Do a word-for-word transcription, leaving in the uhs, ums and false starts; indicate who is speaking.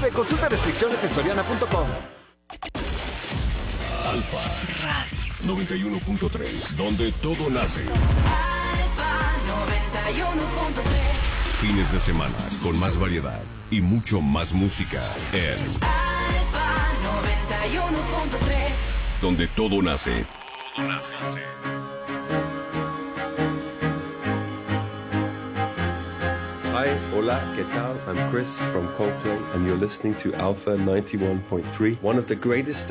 Speaker 1: diecinueve. Consulta restricciones en soriana punto com.
Speaker 2: Alfa Radio noventa y uno punto tres, donde todo nace.
Speaker 3: Alfa noventa y uno punto tres.
Speaker 2: Fines de semana con más variedad y mucho más música en
Speaker 3: Alfa noventa y uno punto tres,
Speaker 2: donde todo nace. Todo nace.
Speaker 4: Hi, hola, ¿qué tal? I'm Chris from Coldplay, and you're listening to Alpha ninety-one point three, one of the greatest